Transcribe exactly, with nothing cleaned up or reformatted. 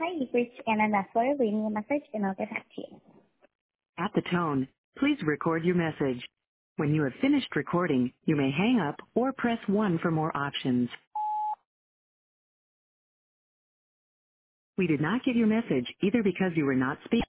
Hi, you've reached Anna Nessler. Leave me a message and I'll get back to you. At the tone, please record your message. When you have finished recording, you may hang up or press one for more options. We did not get your message either because you were not speaking.